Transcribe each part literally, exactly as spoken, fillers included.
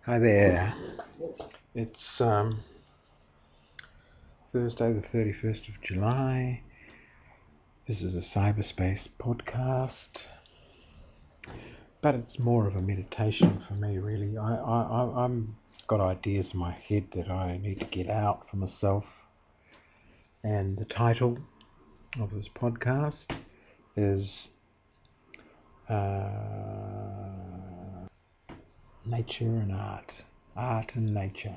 Hi there. It's um, Thursday, the thirty-first of July. This is a cyberspace podcast, but it's more of a meditation for me, really. I, I, I'm got ideas in my head that I need to get out for myself, and the title of this podcast is uh, Nature and Art. Art and Nature.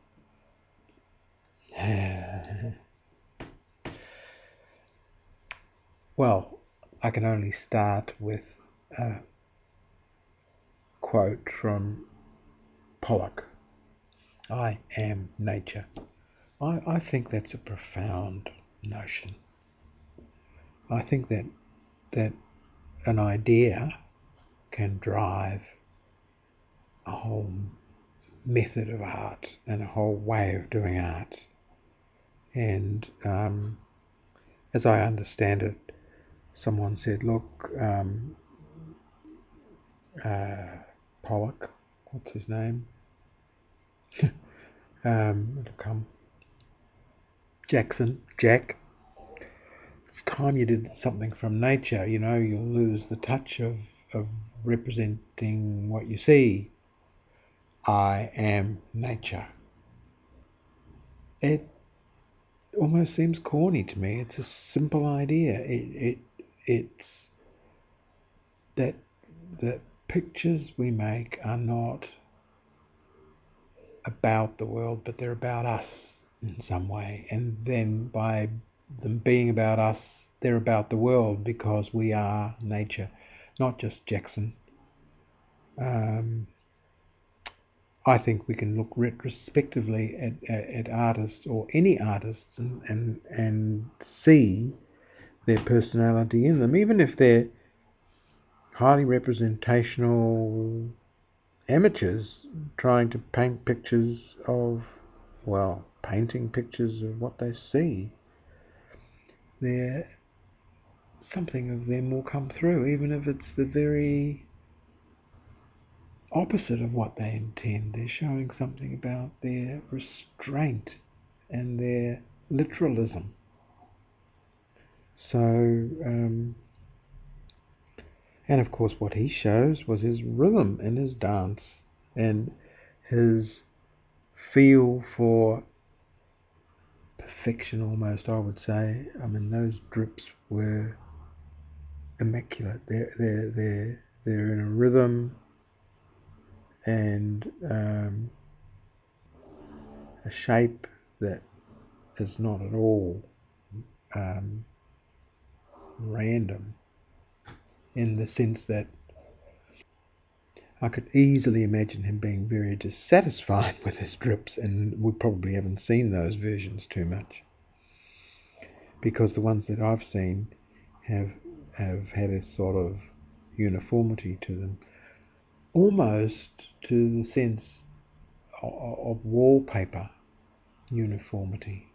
Well, I can only start with a quote from Pollock. I am nature. I, I think that's a profound notion. I think that that an idea can drive a whole method of art and a whole way of doing art. And um, as I understand it, someone said, look, um, uh, Pollock, what's his name? um, it'll come. Jackson, Jack. It's time you did something from nature. You know, you'll lose the touch of, of representing what you see. I am nature. It almost seems corny to me. It's a simple idea. It it it's that the pictures we make are not about the world, but they're about us in some way. And then by them being about us, they're about the world because we are nature, not just Jackson. Um, I think we can look retrospectively at, at, at artists or any artists and, and and see their personality in them, even if they're highly representational amateurs trying to paint pictures of, well, painting pictures of what they see. There, something of them will come through, even if it's the very opposite of what they intend. They're showing something about their restraint and their literalism. So, um, and of course what he shows was his rhythm and his dance and his feel for perfection almost, I would say. I mean, those drips were immaculate. They're, they're, they're, they're in a rhythm and um, a shape that is not at all um, random, in the sense that I could easily imagine him being very dissatisfied with his drips, and we probably haven't seen those versions too much, because the ones that I've seen have have had a sort of uniformity to them, almost to the sense of, of wallpaper uniformity.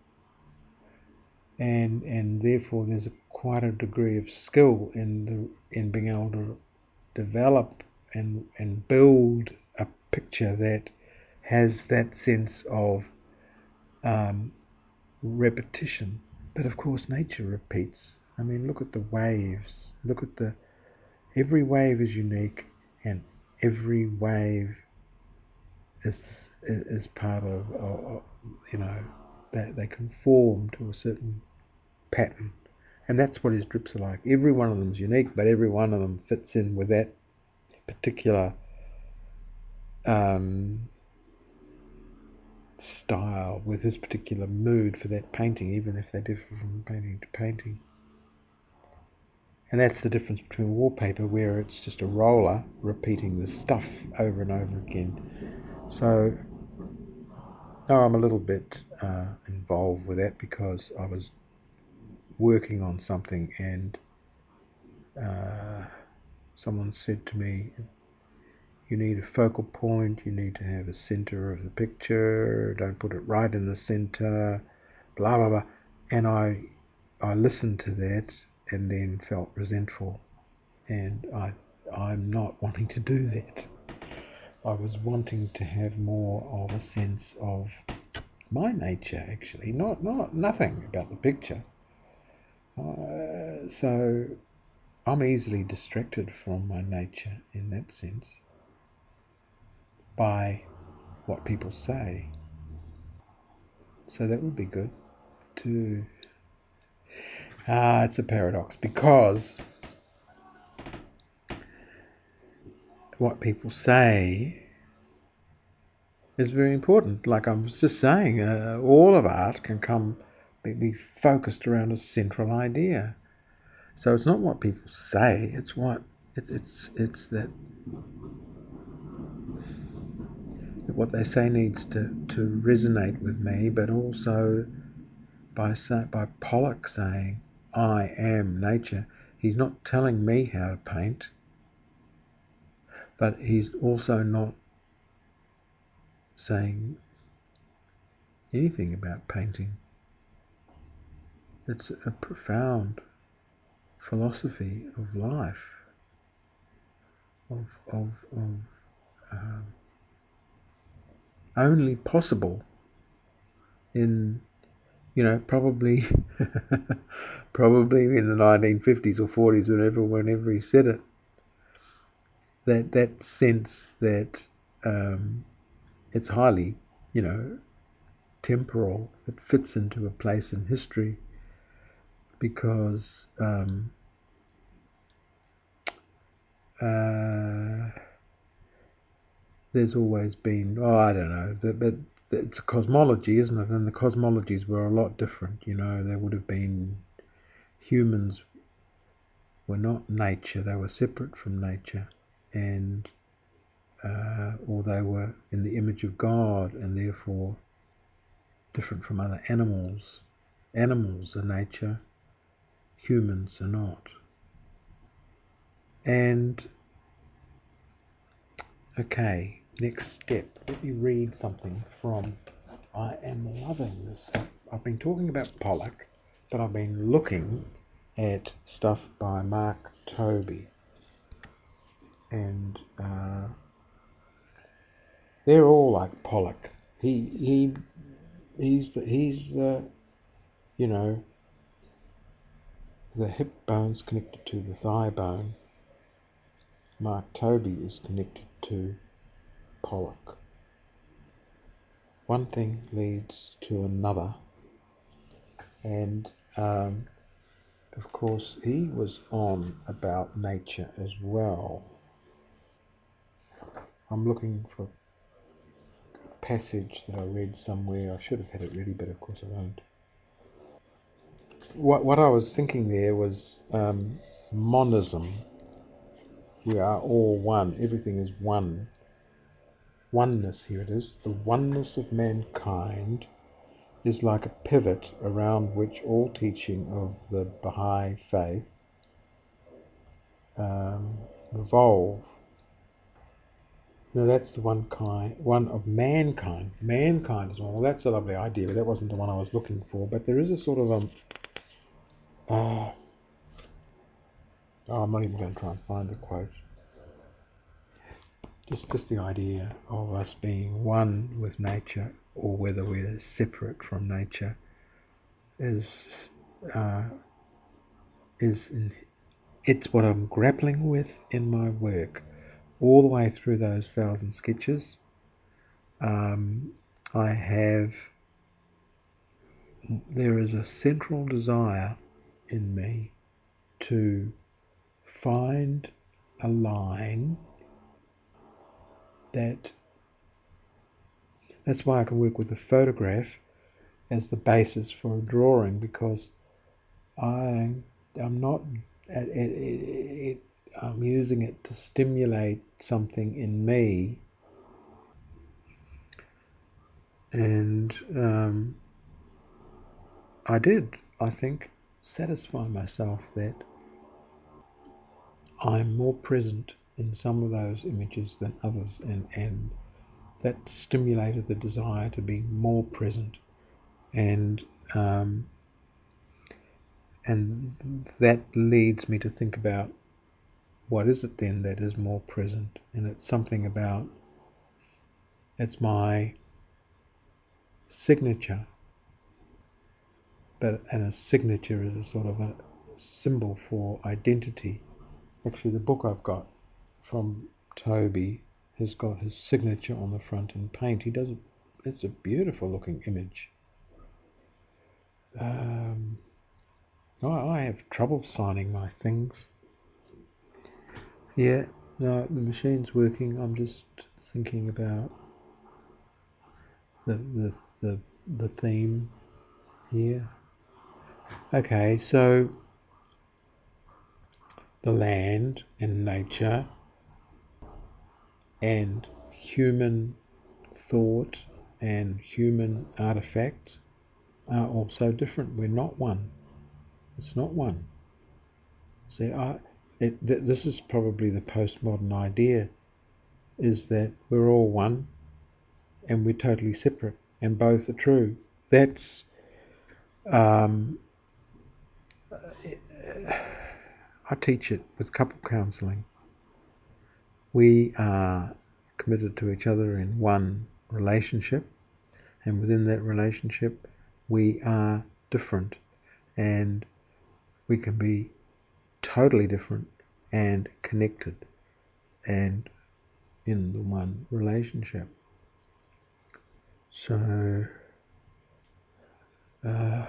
And and therefore there's a, quite a degree of skill in the in being able to develop and and build a picture that has that sense of um, repetition. But of course nature repeats. I mean, look at the waves. Look at the every wave is unique, and every wave is is part of, of you know, they they conform to a certain pattern. And that's what his drips are like. Every one of them is unique, but every one of them fits in with that particular um, style, with his particular mood for that painting, even if they differ from painting to painting. And that's the difference between wallpaper, where it's just a roller repeating the stuff over and over again. So, no, I'm a little bit uh, involved with that because I was working on something and uh, someone said to me, you need a focal point, you need to have a center of the picture, don't put it right in the center, blah, blah, blah. And I I listened to that and then felt resentful. And I, I'm not wanting to do that. I was wanting to have more of a sense of my nature, actually, not not nothing about the picture. Uh, so I'm easily distracted from my nature in that sense by what people say. So that would be good to... Ah, it's a paradox, because what people say is very important. Like I was just saying, uh, all of art can come be, be focused around a central idea. So it's not what people say; it's what it's it's it's that, that what they say needs to, to resonate with me, but also by by Pollock saying, "I am nature." He's not telling me how to paint, but he's also not saying anything about painting. It's a profound philosophy of life, of of, of um, only possible in, you know, probably probably in the nineteen fifties or forties, whenever whenever he said it. That that sense that um, it's highly, you know, temporal. It fits into a place in history because um, uh, there's always been, oh, I don't know, but it's a cosmology, isn't it? And the cosmologies were a lot different. You know, there would have been, humans were not nature; they were separate from nature, and uh, or they were in the image of God, and therefore different from other animals. Animals are nature, humans are not. And okay, next step. Let me read something from I Am Loving This Stuff. I've been talking about Pollock, but I've been looking at stuff by Mark Tobey. And uh, they're all like Pollock. He he he's the, he's the, you know, the hip bone's connected to the thigh bone. Mark Tobey is connected to Pollock. One thing leads to another, and um, of course he was on about nature as well. I'm looking for a passage that I read somewhere. I should have had it ready, but of course I don't. What what I was thinking there was um, monism. We are all one. Everything is one. Oneness, here it is. The oneness of mankind is like a pivot around which all teaching of the Baha'i faith um, revolve. No, that's the one kind, one of mankind. Mankind is one. Well, that's a lovely idea, but that wasn't the one I was looking for. But there is a sort of um, uh, oh, I'm not even going to try and find the quote. Just, just the idea of us being one with nature, or whether we're separate from nature, is uh, is in, it's what I'm grappling with in my work, all the way through those thousand sketches. Um, I have there is a central desire in me to find a line that that's why I can work with a photograph as the basis for a drawing, because I I'm not it, it, it, I'm using it to stimulate something in me, and um, I did I think satisfy myself that I'm more present in some of those images than others, and, and that stimulated the desire to be more present, and um, and that leads me to think about what is it then that is more present, and it's something about It's my signature. But and a signature is a sort of a symbol for identity. Actually, the book I've got from Toby has got his signature on the front in paint. He does it. It's a beautiful looking image. Um, I, I have trouble signing my things. Yeah, no, the machine's working. I'm just thinking about the the the, the theme here. Okay, so the land and nature and human thought and human artifacts are also different. We're not one. It's not one. See, I, it, th- this is probably the postmodern idea, is that we're all one and we're totally separate, and both are true. That's um, I teach it with couple counselling. We are committed to each other in one relationship, and within that relationship we are different, and we can be totally different and connected and in the one relationship. So uh,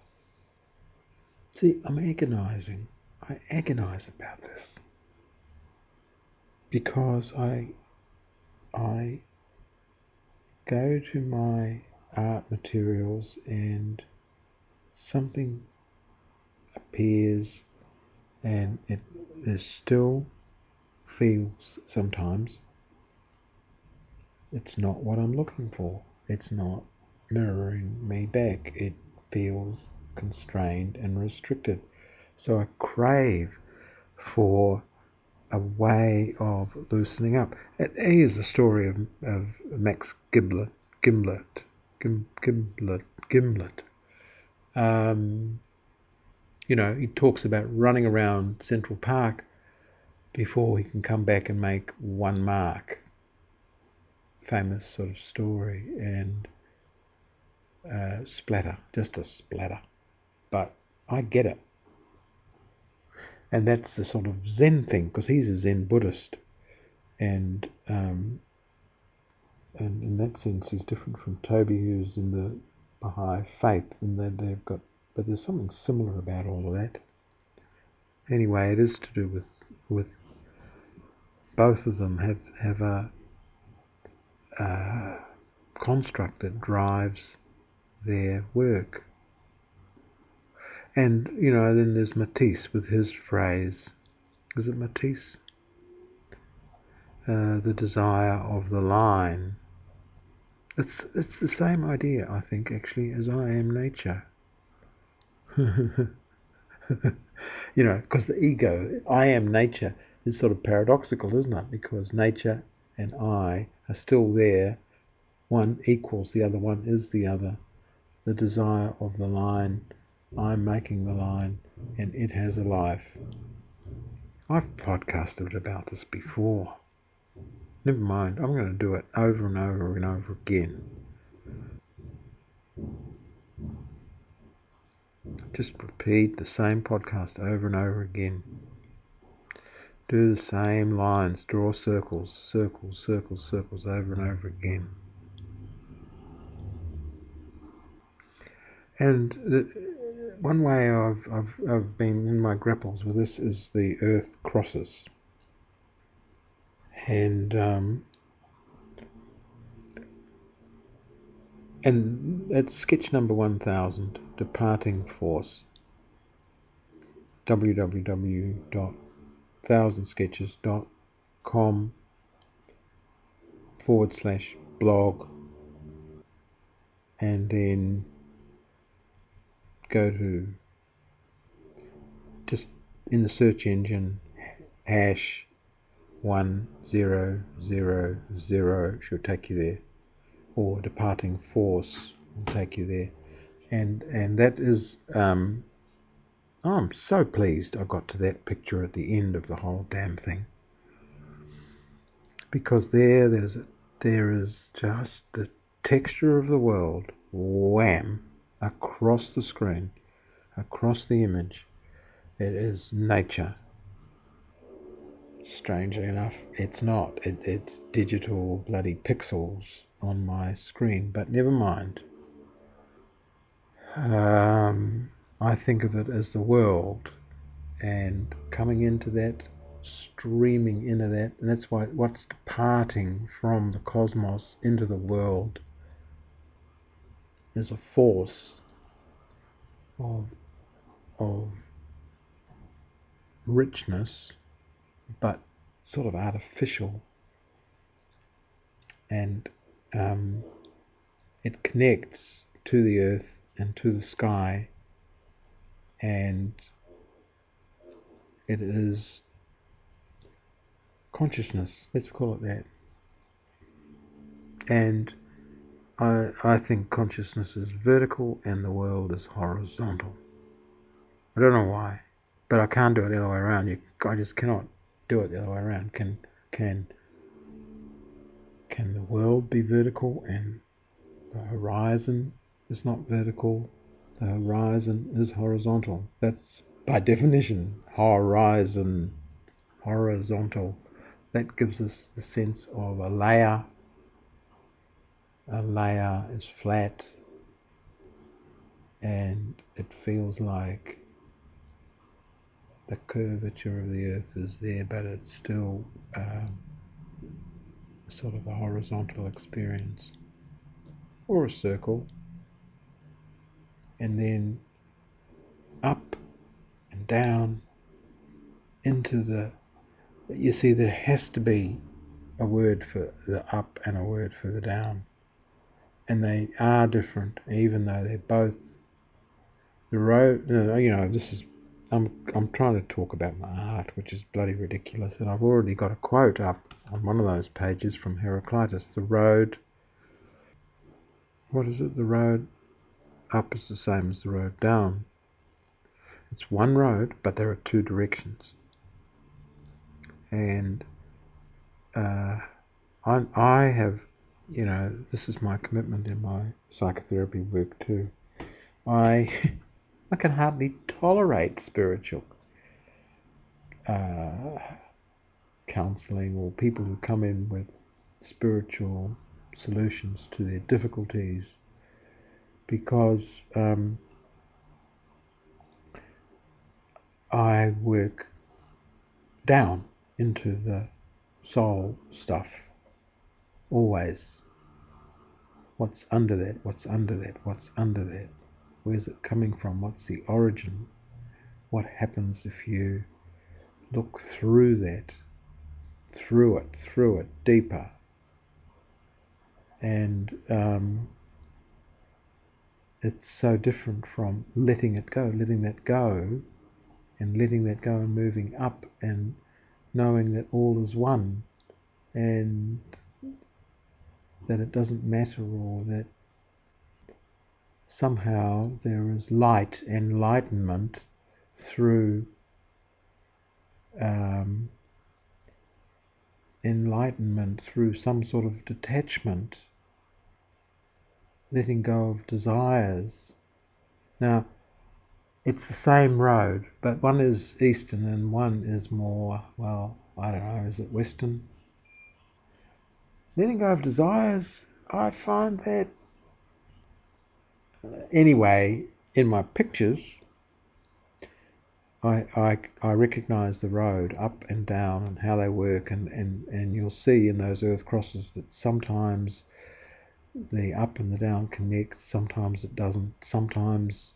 see, I'm agonizing. I agonize about this because I I go to my art materials and something appears and it is still feels sometimes it's not what I'm looking for. It's not mirroring me back. It feels constrained and restricted. So I crave for a way of loosening up. It is the story of, of Max Gimlet, Gimlet, Gim, Gimlet, Gimlet. Um, you know, he talks about running around Central Park before he can come back and make one mark. Famous sort of story, and uh, splatter, just a splatter. But I get it. And that's the sort of Zen thing, because he's a Zen Buddhist, and um, and in that sense he's different from Toby, who's in the Baha'i faith, and that they've got, but there's something similar about all of that. Anyway, it is to do with with both of them have have a, a construct that drives their work. And, you know, then there's Matisse with his phrase. Is it Matisse? Uh, the desire of the line. It's it's the same idea, I think, actually, as I am nature. You know, because the ego, I am nature, is sort of paradoxical, isn't it? Because nature and I are still there. One equals the other, one is the other. The desire of the line, I'm making the line, and it has a life. I've podcasted about this before. Never mind, I'm going to do it over and over and over again. Just repeat the same podcast over and over again. Do the same lines, draw circles, circles, circles, circles over and over again. And the, one way I've, I've, I've been in my grapples with this is the Earth crosses. And um, and it's sketch number one thousand, Departing Force, w w w dot thousand sketches dot com forward slash blog, and then go to, just in the search engine, hash one zero zero zero should take you there, or Departing Force will take you there, and and that is um, oh, I'm so pleased I got to that picture at the end of the whole damn thing, because there there's there is just the texture of the world, wham, across the screen, across the image. It is nature. Strangely enough, it's not. It, it's digital bloody pixels on my screen, but never mind. Um, I think of it as the world, and coming into that, streaming into that, and that's why what's departing from the cosmos into the world is a force of of richness, but sort of artificial, and um, it connects to the earth and to the sky, and it is consciousness, let's call it that. And I, I think consciousness is vertical and the world is horizontal. I don't know why, but I can't do it the other way around. You, I just cannot do it the other way around. Can can can the world be vertical and the horizon is not vertical? The horizon is horizontal. That's by definition horizon, horizontal. That gives us the sense of a layer. A layer is flat, and it feels like the curvature of the earth is there, but it's still um, sort of a horizontal experience, or a circle, and then up and down into the, you see there has to be a word for the up and a word for the down, and they are different, even though they're both the road. You know, this is I'm I'm trying to talk about my art, which is bloody ridiculous, and I've already got a quote up on one of those pages from Heraclitus. The road, what is it? The road up is the same as the road down. It's one road, but there are two directions. And uh, I I have, you know, this is my commitment in my psychotherapy work too. I I can hardly tolerate spiritual uh, counseling or people who come in with spiritual solutions to their difficulties, because um, I work down into the soul stuff always. What's under that? What's under that? What's under that? Where's it coming from? What's the origin? What happens if you look through that, through it, through it, deeper? And um, it's so different from letting it go, letting that go, and letting that go and moving up and knowing that all is one, and that it doesn't matter, or that somehow there is light, enlightenment through um, enlightenment through some sort of detachment, letting go of desires. Now, it's the same road, but one is Eastern and one is more, well, I don't know, is it Western? Letting go of desires, I find that, anyway, in my pictures, I, I, I recognise the road up and down and how they work, and, and, and you'll see in those earth crosses that sometimes the up and the down connect, sometimes it doesn't, sometimes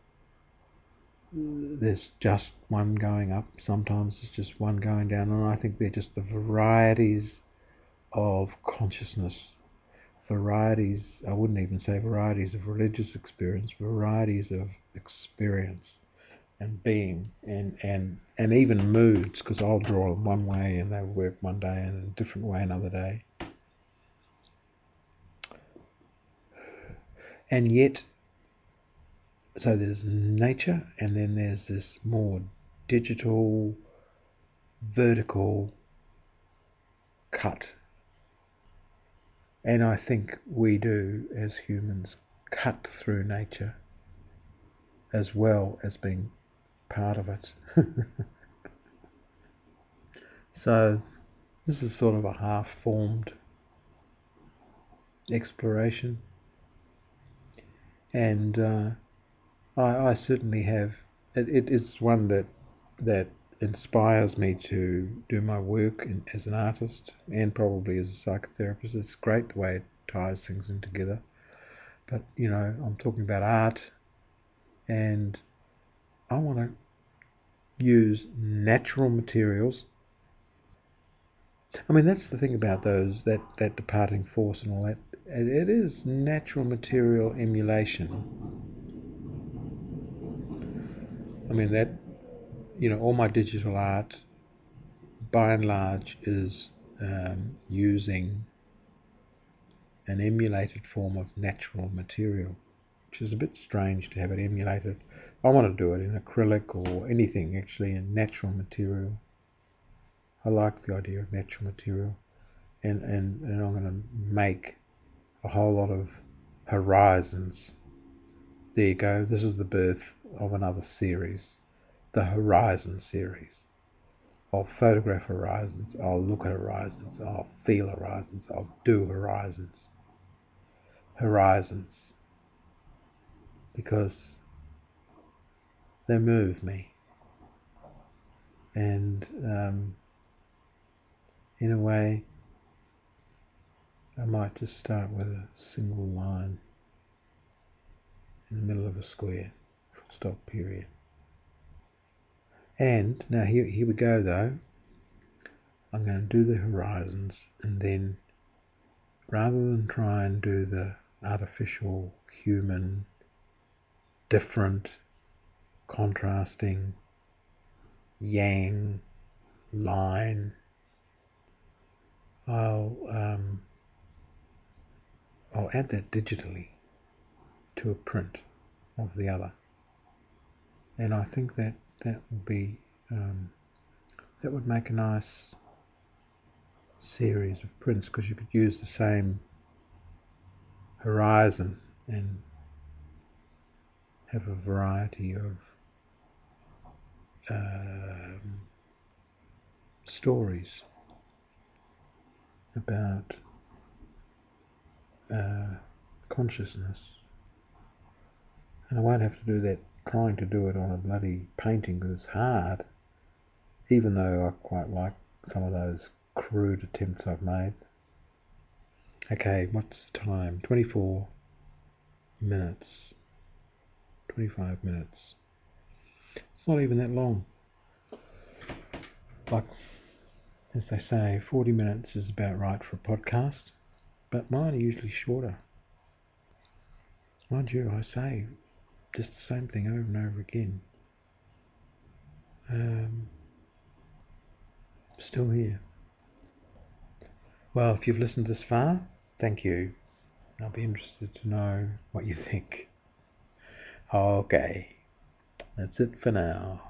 there's just one going up, sometimes there's just one going down, and I think they're just the varieties of consciousness, varieties, I wouldn't even say varieties of religious experience, varieties of experience and being, and and and even moods, because I'll draw them one way and they work one day and a different way another day. And yet, so there's nature, and then there's this more digital, vertical cut And I think we do, as humans, cut through nature as well as being part of it. So this is sort of a half-formed exploration, and uh, I, I certainly have. It, it is one that that inspires me to do my work in, as an artist and probably as a psychotherapist. It's great the way it ties things in together. But you know, I'm talking about art, and I want to use natural materials. I mean, that's the thing about those, that, that departing force and all that. It, it is natural material emulation. I mean, that, you know, all my digital art, by and large, is um, using an emulated form of natural material, which is a bit strange to have it emulated. I want to do it in acrylic or anything, actually, in natural material. I like the idea of natural material, and, and, and I'm going to make a whole lot of horizons. There you go. This is the birth of another series, the Horizon series. I'll photograph horizons, I'll look at horizons, I'll feel horizons, I'll do horizons. Horizons. Because they move me. And um, in a way, I might just start with a single line in the middle of a square, full stop, period. And now here, here we go though. I'm going to do the horizons, and then rather than try and do the artificial, human, different, contrasting, yang line, I'll um, I'll add that digitally to a print of the other, and I think that that would be um, that would make a nice series of prints, because you could use the same horizon and have a variety of um, stories about uh, consciousness. And I won't have to do that, trying to do it on a bloody painting, because it's hard, even though I quite like some of those crude attempts I've made. Okay, what's the time? twenty-four minutes. twenty-five minutes. It's not even that long. Like, as they say, forty minutes is about right for a podcast, but mine are usually shorter. Mind you, I say just the same thing over and over again. Um, still here. Well, if you've listened this far, thank you. I'll be interested to know what you think. Okay, that's it for now.